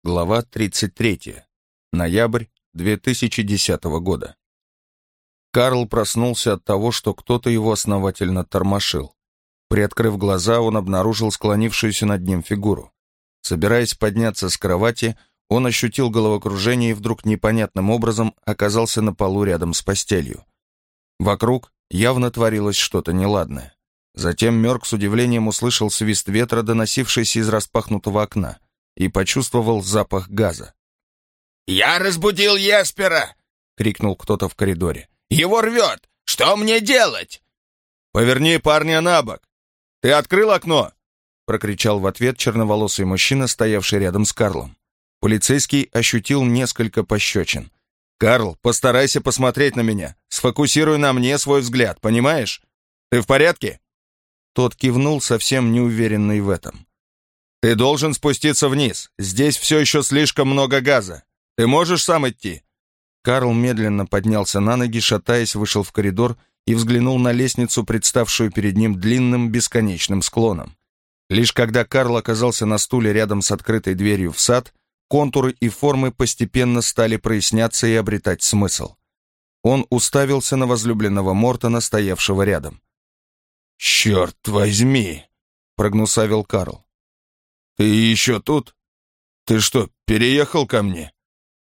Глава 33. Ноябрь 2010 года. Карл проснулся от того, что кто-то его основательно тормошил. Приоткрыв глаза, он обнаружил склонившуюся над ним фигуру. Собираясь подняться с кровати, он ощутил головокружение и вдруг непонятным образом оказался на полу рядом с постелью. Вокруг явно творилось что-то неладное. Затем Мёрк с удивлением услышал свист ветра, доносившийся из распахнутого окна, и почувствовал запах газа. «Я разбудил Еспера!» — крикнул кто-то в коридоре. «Его рвет! Что мне делать?» «Поверни парня на бок! Ты открыл окно?» — прокричал в ответ черноволосый мужчина, стоявший рядом с Карлом. Полицейский ощутил несколько пощечин. «Карл, постарайся посмотреть на меня. Сфокусируй на мне свой взгляд, понимаешь? Ты в порядке?» Тот кивнул, совсем неуверенный в этом. «Ты должен спуститься вниз. Здесь все еще слишком много газа. Ты можешь сам идти?» Карл медленно поднялся на ноги, шатаясь, вышел в коридор и взглянул на лестницу, представшую перед ним длинным бесконечным склоном. Лишь когда Карл оказался на стуле рядом с открытой дверью в сад, контуры и формы постепенно стали проясняться и обретать смысл. Он уставился на возлюбленного Мортона, стоявшего рядом. «Черт возьми!» — прогнусавил Карл. «Ты еще тут? Ты что, переехал ко мне?»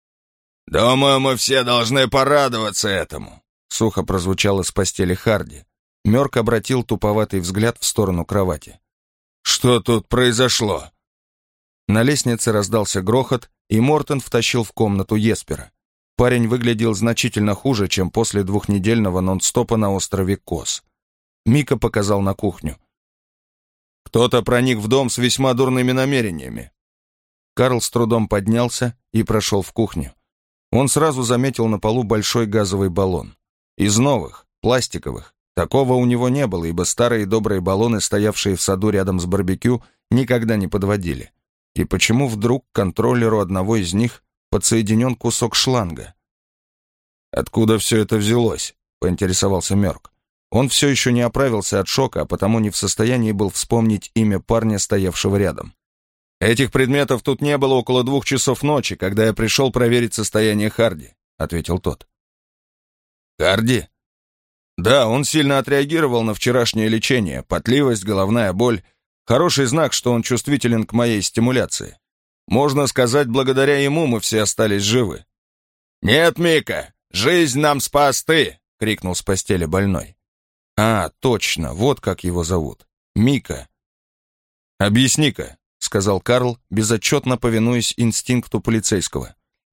«Думаю, мы все должны порадоваться этому», — сухо прозвучало с постели Харди. Мёрк обратил туповатый взгляд в сторону кровати. «Что тут произошло?» На лестнице раздался грохот, и Мортон втащил в комнату Еспера. Парень выглядел значительно хуже, чем после двухнедельного нон-стопа на острове Кос. Мика показал на кухню. «Кто-то проник в дом с весьма дурными намерениями». Карл с трудом поднялся и прошел в кухню. Он сразу заметил на полу большой газовый баллон. Из новых, пластиковых. Такого у него не было, ибо старые добрые баллоны, стоявшие в саду рядом с барбекю, никогда не подводили. И почему вдруг к контроллеру одного из них подсоединен кусок шланга? «Откуда все это взялось?» — поинтересовался Мёрк. Он все еще не оправился от шока, а потому не в состоянии был вспомнить имя парня, стоявшего рядом. «Этих предметов тут не было около 2 часов ночи, когда я пришел проверить состояние Харди», — ответил тот. «Харди?» «Да, он сильно отреагировал на вчерашнее лечение, потливость, головная боль. Хороший знак, что он чувствителен к моей стимуляции. Можно сказать, благодаря ему мы все остались живы». «Нет, Мика, жизнь нам спас ты!» — крикнул с постели больной. «А, точно, вот как его зовут. Мика». «Объясни-ка», — сказал Карл, безотчетно повинуясь инстинкту полицейского.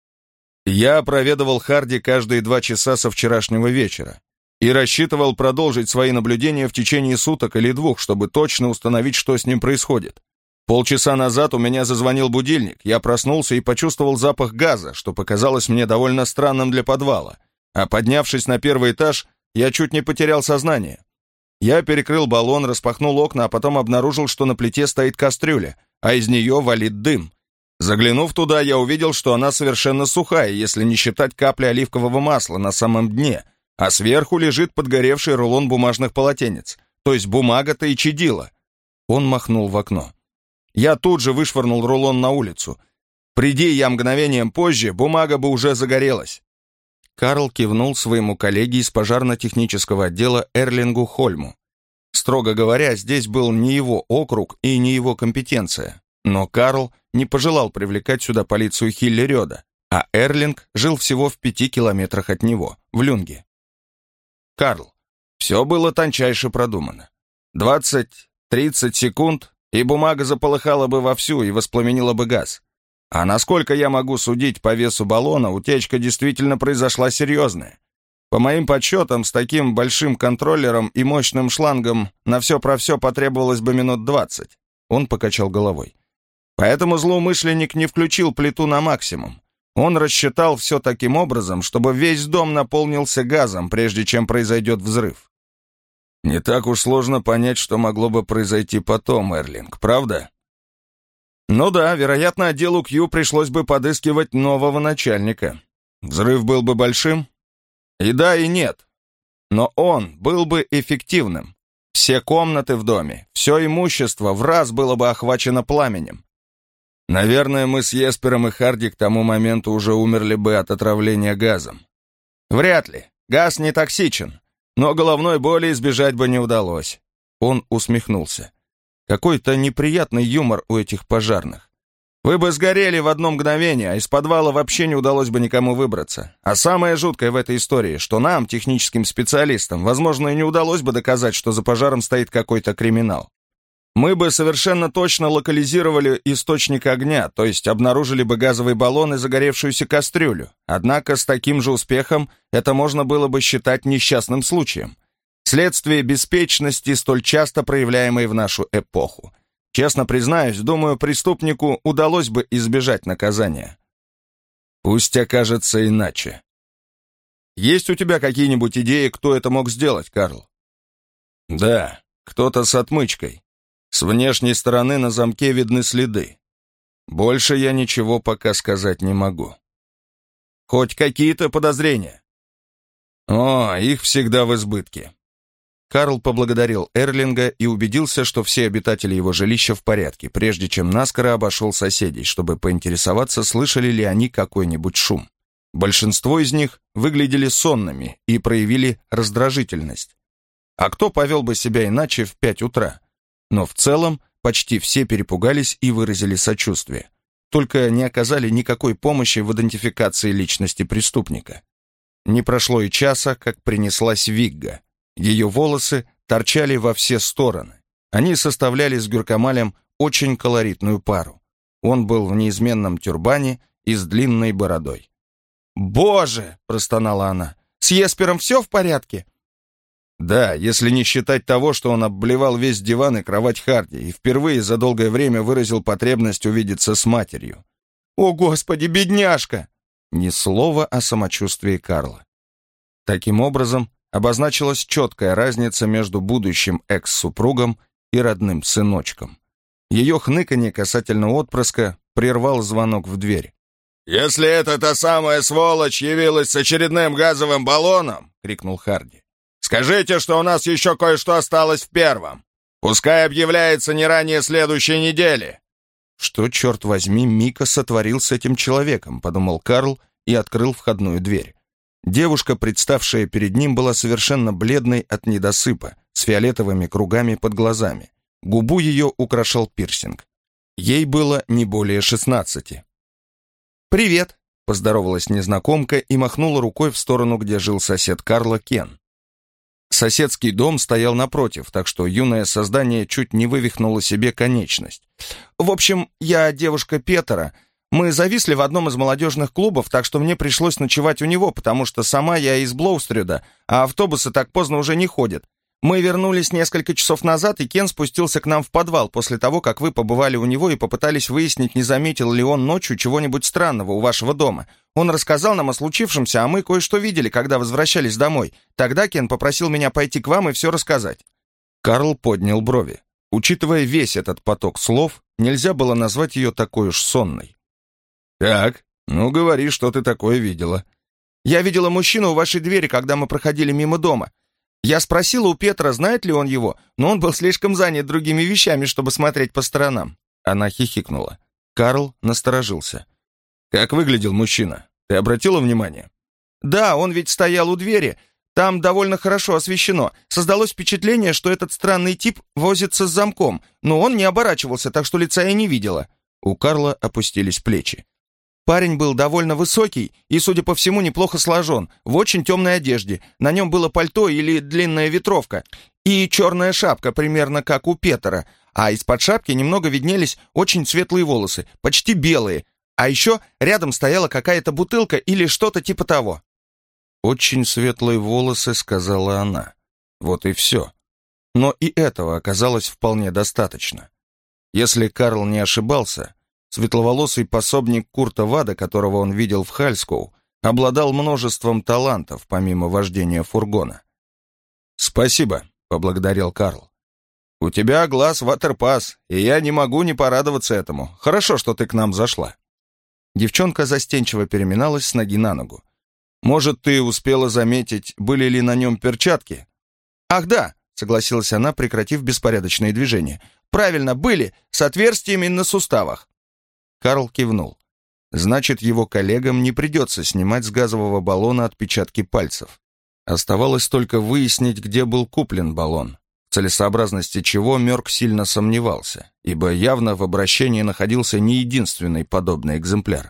«Я проведывал Харди каждые 2 часа со вчерашнего вечера и рассчитывал продолжить свои наблюдения в течение суток или 2, чтобы точно установить, что с ним происходит. Полчаса назад у меня зазвонил будильник, я проснулся и почувствовал запах газа, что показалось мне довольно странным для подвала, а поднявшись на 1-й этаж, я чуть не потерял сознание. Я перекрыл баллон, распахнул окна, а потом обнаружил, что на плите стоит кастрюля, а из нее валит дым. Заглянув туда, я увидел, что она совершенно сухая, если не считать капли оливкового масла на самом дне, а сверху лежит подгоревший рулон бумажных полотенец, то есть бумага-то и чадила. Он махнул в окно. Я тут же вышвырнул рулон на улицу. Приди я мгновением позже, бумага бы уже загорелась. Карл кивнул своему коллеге из пожарно-технического отдела Эрлингу Хольму. Строго говоря, здесь был не его округ и не его компетенция. Но Карл не пожелал привлекать сюда полицию Хиллерёда, а Эрлинг жил всего в 5 километрах от него, в Люнге. «Карл, все было тончайше продумано. 20-30 секунд, и бумага заполыхала бы вовсю и воспламенила бы газ. А насколько я могу судить по весу баллона, утечка действительно произошла серьезная. По моим подсчетам, с таким большим контроллером и мощным шлангом на все про все потребовалось бы минут 20. Он покачал головой. Поэтому злоумышленник не включил плиту на максимум. Он рассчитал все таким образом, чтобы весь дом наполнился газом, прежде чем произойдет взрыв. Не так уж сложно понять, что могло бы произойти потом, Эрлинг, правда? Ну да, вероятно, отделу Q пришлось бы подыскивать нового начальника. Взрыв был бы большим? И да, и нет. Но он был бы эффективным. Все комнаты в доме, все имущество в раз было бы охвачено пламенем. Наверное, мы с Еспером и Харди к тому моменту уже умерли бы от отравления газом. Вряд ли. Газ не токсичен, но головной боли избежать бы не удалось. Он усмехнулся. Какой-то неприятный юмор у этих пожарных. Вы бы сгорели в одно мгновение, а из подвала вообще не удалось бы никому выбраться. А самое жуткое в этой истории, что нам, техническим специалистам, возможно, и не удалось бы доказать, что за пожаром стоит какой-то криминал. Мы бы совершенно точно локализировали источник огня, то есть обнаружили бы газовый баллон и загоревшуюся кастрюлю. Однако с таким же успехом это можно было бы считать несчастным случаем. Следствие беспечности, столь часто проявляемой в нашу эпоху. Честно признаюсь, думаю, преступнику удалось бы избежать наказания. Пусть окажется иначе. Есть у тебя какие-нибудь идеи, кто это мог сделать, Карл? Да, кто-то с отмычкой. С внешней стороны на замке видны следы. Больше я ничего пока сказать не могу. Хоть какие-то подозрения? О, их всегда в избытке. Карл поблагодарил Эрлинга и убедился, что все обитатели его жилища в порядке, прежде чем наскоро обошел соседей, чтобы поинтересоваться, слышали ли они какой-нибудь шум. Большинство из них выглядели сонными и проявили раздражительность. А кто повел бы себя иначе в 5 утра? Но в целом почти все перепугались и выразили сочувствие. Только не оказали никакой помощи в идентификации личности преступника. Не прошло и часа, как принеслась Вигга. Ее волосы торчали во все стороны. Они составляли с Гюркамалем очень колоритную пару. Он был в неизменном тюрбане и с длинной бородой. «Боже!» — простонала она. «С Еспером все в порядке?» Да, если не считать того, что он обблевал весь диван и кровать Харди и впервые за долгое время выразил потребность увидеться с матерью. «О, Господи, бедняжка!» Ни слова о самочувствии Карла. Таким образом, обозначилась четкая разница между будущим экс-супругом и родным сыночком. Ее хныканье касательно отпрыска прервал звонок в дверь. «Если это та самая сволочь явилась с очередным газовым баллоном!» — крикнул Харди. «Скажите, что у нас еще кое-что осталось в первом. Пускай объявляется не ранее следующей недели». «Что, черт возьми, Мика сотворил с этим человеком?» — подумал Карл и открыл входную дверь. Девушка, представшая перед ним, была совершенно бледной от недосыпа, с фиолетовыми кругами под глазами. Губу ее украшал пирсинг. Ей было не более 16. «Привет», — поздоровалась незнакомка и махнула рукой в сторону, где жил сосед Карла, Кен. Соседский дом стоял напротив, так что юное создание чуть не вывихнуло себе конечность. «В общем, я девушка Петера. Мы зависли в одном из молодежных клубов, так что мне пришлось ночевать у него, потому что сама я из Блоустрюда, а автобусы так поздно уже не ходят. Мы вернулись несколько часов назад, и Кен спустился к нам в подвал после того, как вы побывали у него и попытались выяснить, не заметил ли он ночью чего-нибудь странного у вашего дома. Он рассказал нам о случившемся, а мы кое-что видели, когда возвращались домой. Тогда Кен попросил меня пойти к вам и все рассказать». Карл поднял брови. Учитывая весь этот поток слов, нельзя было назвать ее такой уж сонной. «Так, ну говори, что ты такое видела». «Я видела мужчину у вашей двери, когда мы проходили мимо дома. Я спросила у Петра, знает ли он его, но он был слишком занят другими вещами, чтобы смотреть по сторонам». Она хихикнула. Карл насторожился. «Как выглядел мужчина? Ты обратила внимание?» «Да, он ведь стоял у двери. Там довольно хорошо освещено. Создалось впечатление, что этот странный тип возится с замком, но он не оборачивался, так что лица я не видела». У Карла опустились плечи. Парень был довольно высокий и, судя по всему, неплохо сложен, в очень темной одежде. На нем было пальто или длинная ветровка и черная шапка, примерно как у Петера, а из-под шапки немного виднелись очень светлые волосы, почти белые, а еще рядом стояла какая-то бутылка или что-то типа того. «Очень светлые волосы», — сказала она. Вот и все. Но и этого оказалось вполне достаточно. Если Карл не ошибался, светловолосый пособник Курта Вада, которого он видел в Хальскоу, обладал множеством талантов, помимо вождения фургона. «Спасибо», — поблагодарил Карл. «У тебя глаз ватерпас, и я не могу не порадоваться этому. Хорошо, что ты к нам зашла». Девчонка застенчиво переминалась с ноги на ногу. «Может, ты успела заметить, были ли на нем перчатки?» «Ах, да», — согласилась она, прекратив беспорядочные движения. «Правильно, были, с отверстиями на суставах». Карл кивнул. Значит, его коллегам не придется снимать с газового баллона отпечатки пальцев. Оставалось только выяснить, где был куплен баллон, в целесообразности чего Мёрк сильно сомневался, ибо явно в обращении находился не единственный подобный экземпляр.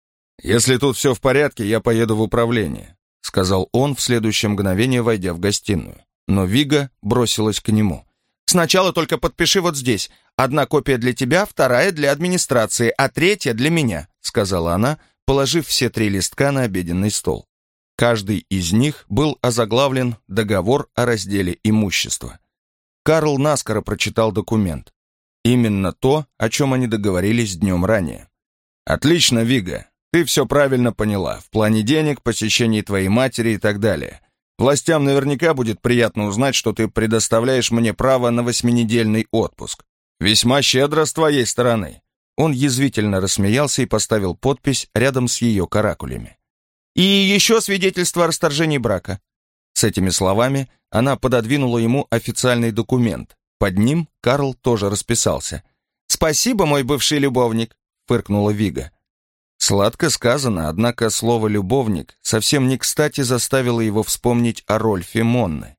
«Если тут все в порядке, я поеду в управление», сказал он в следующее мгновение, войдя в гостиную. Но Вига бросилась к нему. «Сначала только подпиши вот здесь. Одна копия для тебя, вторая для администрации, а третья для меня», сказала она, положив все 3 листка на обеденный стол. Каждый из них был озаглавлен «Договор о разделе имущества». Карл наскоро прочитал документ. Именно то, о чем они договорились днем ранее. «Отлично, Вига. Ты все правильно поняла, в плане денег, посещений твоей матери и так далее. Властям наверняка будет приятно узнать, что ты предоставляешь мне право на 8-недельный отпуск. Весьма щедро с твоей стороны». Он язвительно рассмеялся и поставил подпись рядом с ее каракулями. «И еще свидетельство о расторжении брака». С этими словами она пододвинула ему официальный документ. Под ним Карл тоже расписался. «Спасибо, мой бывший любовник», — фыркнула Вига. Сладко сказано, однако слово «любовник» совсем не кстати заставило его вспомнить о Рольфе Монны.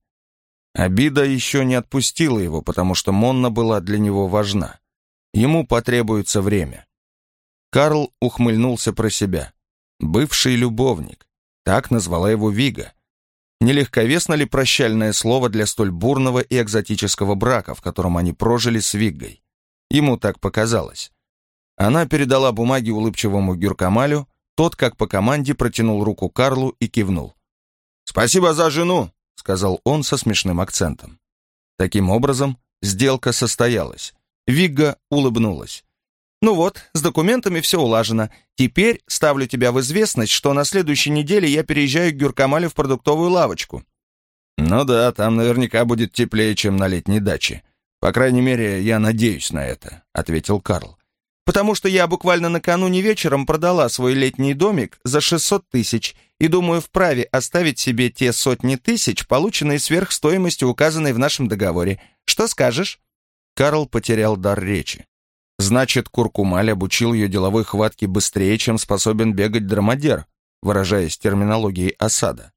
Обида еще не отпустила его, потому что Монна была для него важна. Ему потребуется время. Карл ухмыльнулся про себя. «Бывший любовник», так назвала его Вига. Нелегковесно ли прощальное слово для столь бурного и экзотического брака, в котором они прожили с Виггой? Ему так показалось. Она передала бумаги улыбчивому Гюркамалю, тот, как по команде, протянул руку Карлу и кивнул. «Спасибо за жену», — сказал он со смешным акцентом. Таким образом, сделка состоялась. Вигга улыбнулась. «Ну вот, с документами все улажено. Теперь ставлю тебя в известность, что на следующей неделе я переезжаю к Гюркамалю в продуктовую лавочку». «Ну да, там наверняка будет теплее, чем на летней даче. По крайней мере, я надеюсь на это», — ответил Карл. «Потому что я буквально накануне вечером продала свой летний домик за 600 тысяч и думаю вправе оставить себе те сотни тысяч, полученные сверх стоимости, указанной в нашем договоре. Что скажешь?» Карл потерял дар речи. Значит, Куркумаль обучил ее деловой хватке быстрее, чем способен бегать драмадер, выражаясь терминологией осада.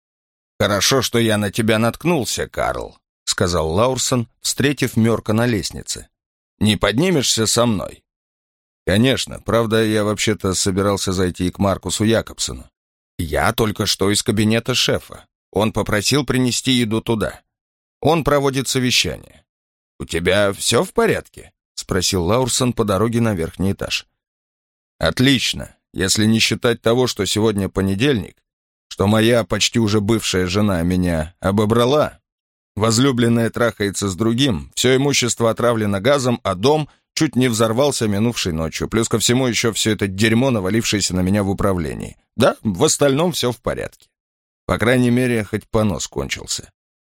«Хорошо, что я на тебя наткнулся, Карл», — сказал Лаурсон, встретив Мёрка на лестнице. «Не поднимешься со мной?» «Конечно, правда, я вообще-то собирался зайти и к Маркусу Якобсону. Я только что из кабинета шефа. Он попросил принести еду туда. Он проводит совещание. У тебя все в порядке?» — спросил Лаурсон по дороге на верхний этаж. «Отлично, если не считать того, что сегодня понедельник, что моя почти уже бывшая жена меня обобрала. Возлюбленная трахается с другим, все имущество отравлено газом, а дом чуть не взорвался минувшей ночью. Плюс ко всему еще все это дерьмо, навалившееся на меня в управлении. Да, в остальном все в порядке. По крайней мере, хоть понос кончился».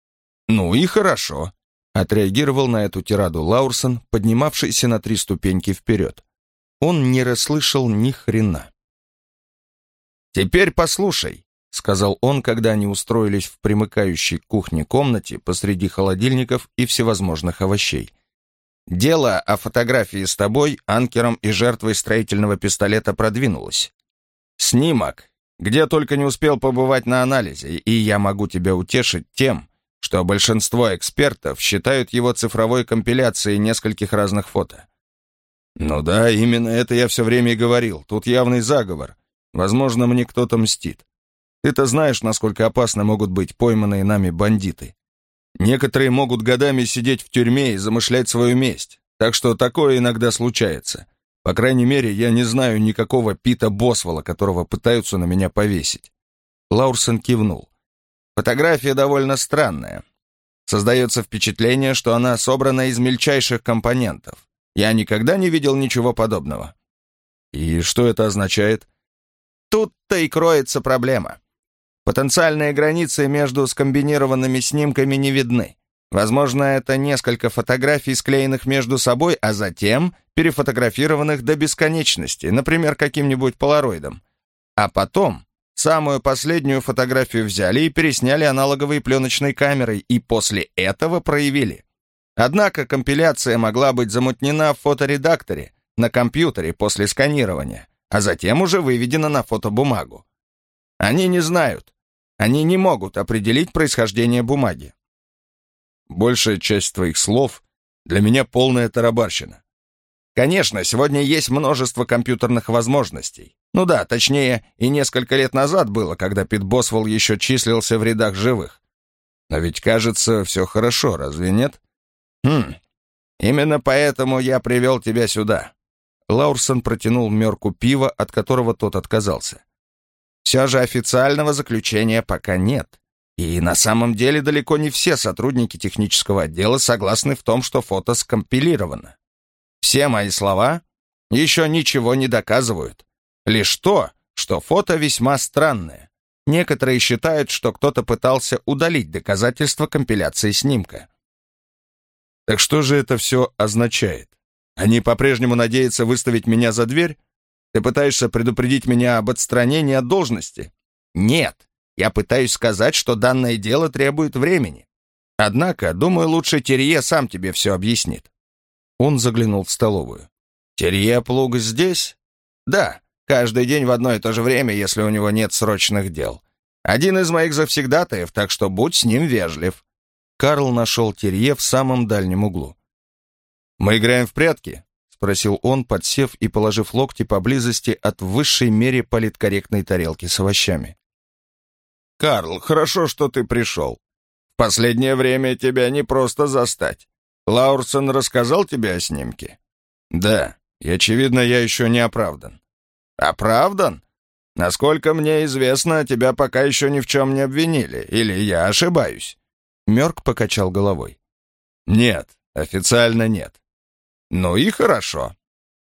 «Ну и хорошо», — отреагировал на эту тираду Лаурсон, поднимавшийся на 3 ступеньки вперед. Он не расслышал ни хрена. «Теперь послушай», — сказал он, когда они устроились в примыкающей к кухне комнате посреди холодильников и всевозможных овощей. «Дело о фотографии с тобой, анкером и жертвой строительного пистолета продвинулось. Снимок, где только не успел побывать на анализе, и я могу тебя утешить тем, что большинство экспертов считают его цифровой компиляцией нескольких разных фото». «Ну да, именно это я все время и говорил. Тут явный заговор. Возможно, мне кто-то мстит. Ты-то знаешь, насколько опасны могут быть пойманные нами бандиты. Некоторые могут годами сидеть в тюрьме и замышлять свою месть, так что такое иногда случается. По крайней мере, я не знаю никакого Пита Босвелла, которого пытаются на меня повесить». Лаурсон кивнул. «Фотография довольно странная. Создается впечатление, что она собрана из мельчайших компонентов. Я никогда не видел ничего подобного». «И что это означает?» «Тут-то и кроется проблема. Потенциальные границы между скомбинированными снимками не видны. Возможно, это несколько фотографий, склеенных между собой, а затем перефотографированных до бесконечности, например, каким-нибудь полароидом. А потом самую последнюю фотографию взяли и пересняли аналоговой пленочной камерой, и после этого проявили. Однако компиляция могла быть замутнена в фоторедакторе, на компьютере после сканирования, а затем уже выведено на фотобумагу. Они не знают. Они не могут определить происхождение бумаги. Большая часть твоих слов для меня полная тарабарщина. Конечно, сегодня есть множество компьютерных возможностей. Ну да, точнее, и несколько лет назад было, когда Пит Босвелл еще числился в рядах живых. Но ведь, кажется, все хорошо, разве нет? Именно поэтому я привел тебя сюда. Лаурсон протянул Мёрку пиво, от которого тот отказался. Все же официального заключения пока нет. И на самом деле далеко не все сотрудники технического отдела согласны в том, что фото скомпилировано. Все мои слова еще ничего не доказывают. Лишь то, что фото весьма странное. Некоторые считают, что кто-то пытался удалить доказательства компиляции снимка. Так что же это все означает? Они по-прежнему надеются выставить меня за дверь? Ты пытаешься предупредить меня об отстранении от должности? Нет, я пытаюсь сказать, что данное дело требует времени. Однако, думаю, лучше Терье сам тебе все объяснит. Он заглянул в столовую. «Терье Плуг здесь?» «Да, каждый день в одно и то же время, если у него нет срочных дел. Один из моих завсегдатаев, так что будь с ним вежлив». Карл нашел Терье в самом дальнем углу. «Мы играем в прятки?» — спросил он, подсев и положив локти поблизости от в высшей мере политкорректной тарелки с овощами. «Карл, хорошо, что ты пришел. В последнее время тебя не просто застать. Лаурсон рассказал тебе о снимке?» «Да, и, очевидно, я еще не оправдан». «Оправдан? Насколько мне известно, тебя пока еще ни в чем не обвинили, или я ошибаюсь?» Мёрк покачал головой. «Нет, официально нет». «Ну и хорошо.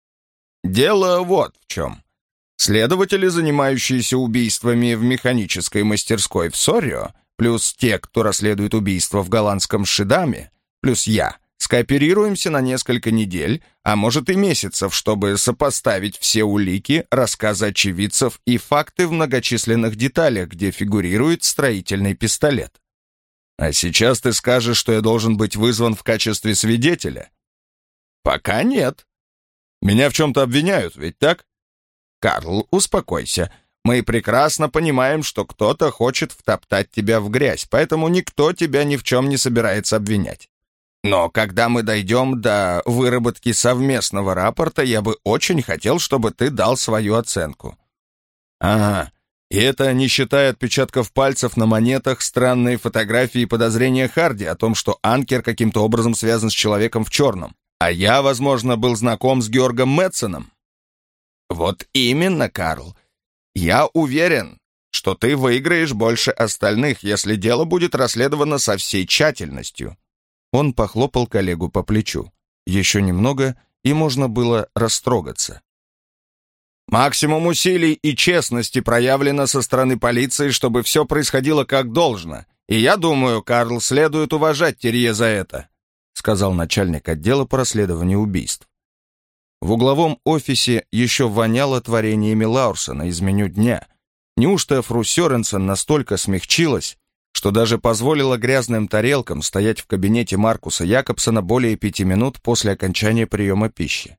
Дело вот в чем. Следователи, занимающиеся убийствами в механической мастерской в Соррио, плюс те, кто расследует убийства в голландском Шидаме, плюс я, скооперируемся на несколько недель, а может и месяцев, чтобы сопоставить все улики, рассказы очевидцев и факты в многочисленных деталях, где фигурирует строительный пистолет. А сейчас ты скажешь, что я должен быть вызван в качестве свидетеля? Пока нет. Меня в чем-то обвиняют, ведь так? Карл, успокойся. Мы прекрасно понимаем, что кто-то хочет втоптать тебя в грязь, поэтому никто тебя ни в чем не собирается обвинять. Но когда мы дойдем до выработки совместного рапорта, я бы очень хотел, чтобы ты дал свою оценку». «Ага, и это не считая отпечатков пальцев на монетах, странные фотографии и подозрения Харди о том, что Анкер каким-то образом связан с человеком в черном. А я, возможно, был знаком с Георгом Мэтсоном». «Вот именно, Карл. Я уверен, что ты выиграешь больше остальных, если дело будет расследовано со всей тщательностью». Он похлопал коллегу по плечу. Еще немного, и можно было растрогаться. «Максимум усилий и честности проявлено со стороны полиции, чтобы все происходило как должно. И я думаю, Карл, следует уважать Терье за это», сказал начальник отдела по расследованию убийств. В угловом офисе еще воняло творениями Лаурсона из меню дня. Неужто фру Сёренсен настолько смягчилась, что даже позволила грязным тарелкам стоять в кабинете Маркуса Якобсона более 5 минут после окончания приема пищи?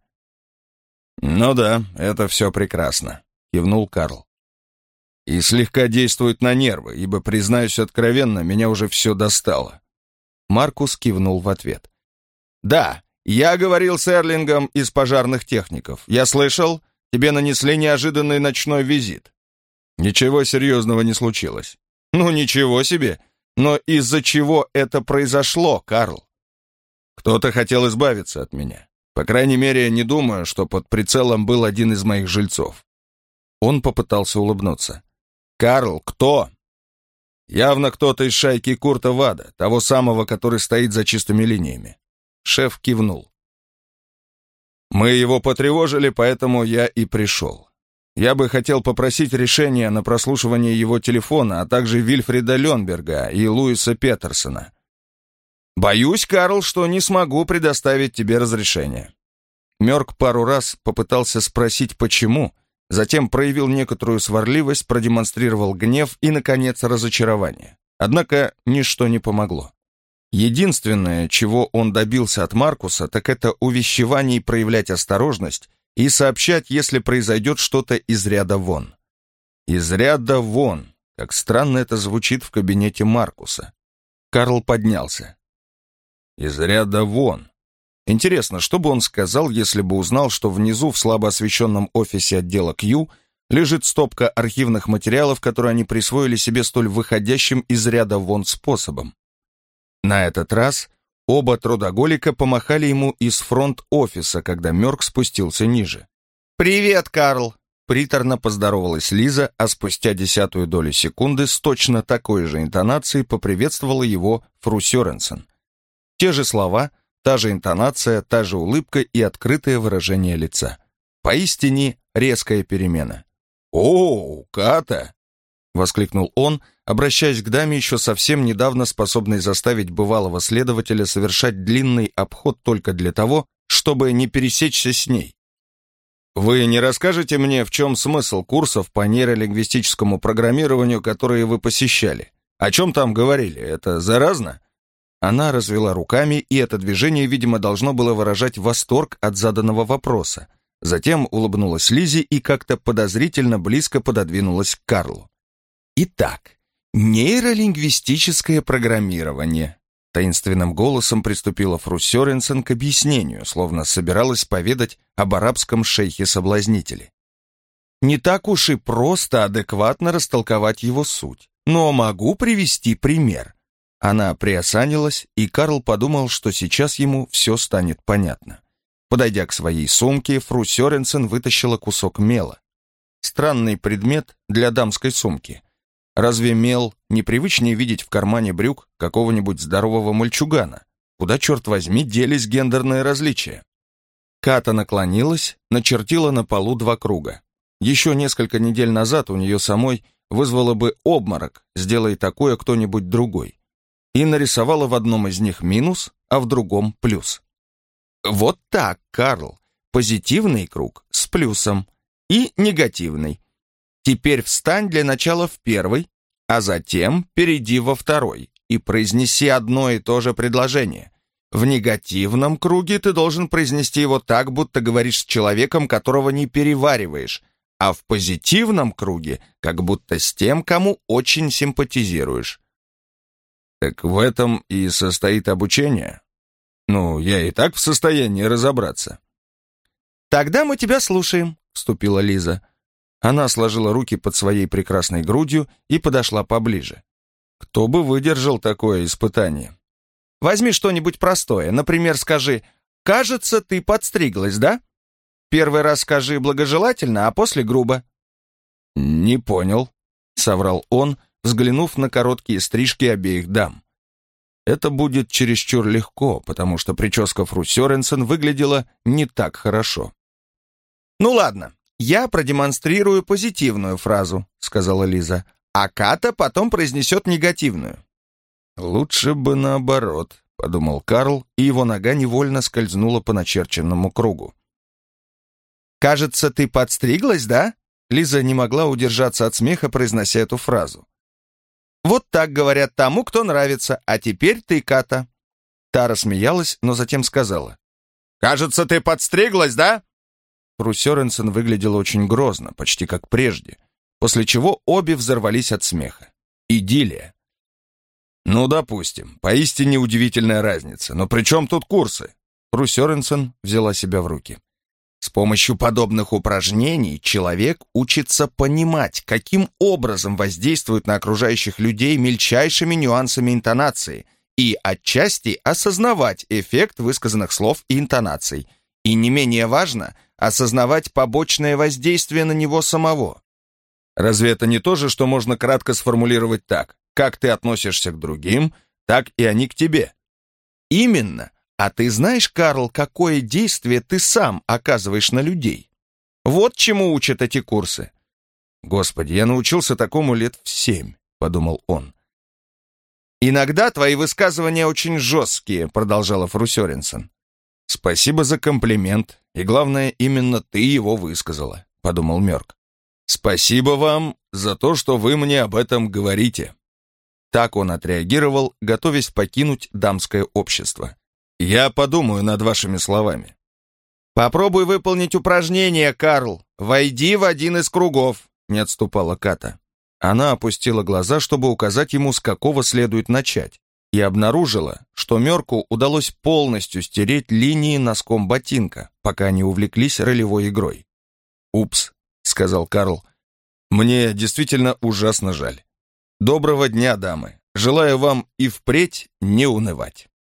«Ну да, это все прекрасно», — кивнул Карл. «И слегка действует на нервы, ибо, признаюсь откровенно, меня уже все достало». Маркус кивнул в ответ. «Да, я говорил с Эрлингом из пожарных техников. Я слышал, тебе нанесли неожиданный ночной визит». «Ничего серьезного не случилось». «Ну, ничего себе! Но из-за чего это произошло, Карл?» «Кто-то хотел избавиться от меня. По крайней мере, не думаю, что под прицелом был один из моих жильцов». Он попытался улыбнуться. «Карл, кто?» «Явно кто-то из шайки Курта Вада, того самого, который стоит за чистыми линиями». Шеф кивнул. «Мы его потревожили, поэтому я и пришел. Я бы хотел попросить решения на прослушивание его телефона, а также Вильфрида Ленберга и Луиса Петерсона. Боюсь, Карл, что не смогу предоставить тебе разрешение». Мёрк пару раз попытался спросить, почему, затем проявил некоторую сварливость, продемонстрировал гнев и, наконец, разочарование. Однако ничто не помогло. Единственное, чего он добился от Маркуса, так это увещеваний проявлять осторожность и сообщать, если произойдет что-то из ряда вон. Из ряда вон, как странно это звучит в кабинете Маркуса. Карл поднялся. Из ряда вон. Интересно, что бы он сказал, если бы узнал, что внизу в слабо освещенном офисе отдела Q лежит стопка архивных материалов, которые они присвоили себе столь выходящим из ряда вон способом. На этот раз оба трудоголика помахали ему из фронт-офиса, когда Мёрк спустился ниже. «Привет, Карл!» — приторно поздоровалась Лиза, а спустя 0,1 долю секунды с точно такой же интонацией поприветствовала его Фру Сёренсен. Те же слова, та же интонация, та же улыбка и открытое выражение лица. Поистине резкая перемена. «О, Ката!» — воскликнул он, обращаясь к даме, еще совсем недавно способной заставить бывалого следователя совершать длинный обход только для того, чтобы не пересечься с ней. «Вы не расскажете мне, в чем смысл курсов по нейролингвистическому программированию, которые вы посещали? О чем там говорили? Это заразно?» Она развела руками, и это движение, видимо, должно было выражать восторг от заданного вопроса. Затем улыбнулась Лизе и как-то подозрительно близко пододвинулась к Карлу. «Итак, нейролингвистическое программирование», — таинственным голосом приступила Фру Сёренсен к объяснению, словно собиралась поведать об арабском шейхе-соблазнителе. «Не так уж и просто адекватно растолковать его суть, но могу привести пример». Она приосанилась, и Карл подумал, что сейчас ему все станет понятно. Подойдя к своей сумке, Фру Сёренсен вытащила кусок мела. Странный предмет для дамской сумки. Разве мел непривычнее видеть в кармане брюк какого-нибудь здорового мальчугана? Куда, черт возьми, делись гендерные различия? Ката наклонилась, начертила на полу 2 круга. Еще несколько недель назад у нее самой вызвало бы обморок, сделай такое кто-нибудь другой. И нарисовала в одном из них минус, а в другом плюс. Вот так, Карл. Позитивный круг с плюсом и негативный. Теперь встань для начала в первый, а затем перейди во второй и произнеси одно и то же предложение. В негативном круге ты должен произнести его так, будто говоришь с человеком, которого не перевариваешь, а в позитивном круге, как будто с тем, кому очень симпатизируешь. Так в этом и состоит обучение? Ну, я и так в состоянии разобраться. «Тогда мы тебя слушаем», — вступила Лиза. Она сложила руки под своей прекрасной грудью и подошла поближе. Кто бы выдержал такое испытание? Возьми что-нибудь простое. Например, скажи: «Кажется, ты подстриглась, да?» Первый раз скажи благожелательно, а после грубо. «Не понял», — соврал он, взглянув на короткие стрижки обеих дам. Это будет чересчур легко, потому что прическа Фру Сёренсен выглядела не так хорошо. «Ну ладно, я продемонстрирую позитивную фразу», — сказала Лиза, «а Ката потом произнесет негативную». «Лучше бы наоборот», — подумал Карл, и его нога невольно скользнула по начерченному кругу. «Кажется, ты подстриглась, да?» Лиза не могла удержаться от смеха, произнося эту фразу. «Вот так говорят тому, кто нравится, а теперь ты, Ката». Та рассмеялась, но затем сказала: «Кажется, ты подстриглась, да?» Фру Сёренсен выглядела очень грозно, почти как прежде, после чего обе взорвались от смеха. Идиллия. «Ну, допустим, поистине удивительная разница, но при чем тут курсы?» Фру Сёренсен взяла себя в руки. С помощью подобных упражнений человек учится понимать, каким образом воздействуют на окружающих людей мельчайшими нюансами интонации и отчасти осознавать эффект высказанных слов и интонаций. И не менее важно осознавать побочное воздействие на него самого. Разве это не то же, что можно кратко сформулировать так: как ты относишься к другим, так и они к тебе? Именно. А ты знаешь, Карл, какое действие ты сам оказываешь на людей? Вот чему учат эти курсы. Господи, я научился такому лет в 7, подумал он. Иногда твои высказывания очень жесткие, продолжала Фру Сёренсен. Спасибо за комплимент, и главное, именно ты его высказала, подумал Мёрк. Спасибо вам за то, что вы мне об этом говорите. Так он отреагировал, готовясь покинуть дамское общество. «Я подумаю над вашими словами». «Попробуй выполнить упражнение, Карл. Войди в один из кругов», — не отступала Ката. Она опустила глаза, чтобы указать ему, с какого следует начать, и обнаружила, что Мёрку удалось полностью стереть линии носком ботинка, пока они увлеклись ролевой игрой. «Упс», — сказал Карл, — «мне действительно ужасно жаль. Доброго дня, дамы. Желаю вам и впредь не унывать».